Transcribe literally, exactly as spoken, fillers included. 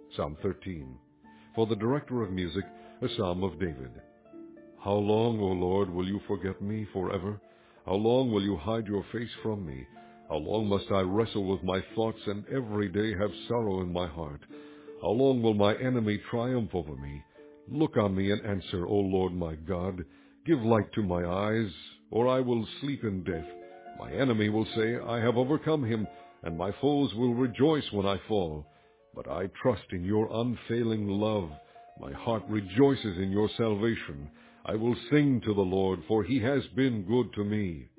Psalm thirteen. For the director of music, a psalm of David. How long, O Lord, will you forget me forever? How long will you hide your face from me? How long must I wrestle with my thoughts and every day have sorrow in my heart? How long will my enemy triumph over me? Look on me and answer, O Lord my God. Give light to my eyes, or I will sleep in death. My enemy will say, I have overcome him, and my foes will rejoice when I fall. But I trust in your unfailing love. My heart rejoices in your salvation. I will sing to the Lord, for he has been good to me.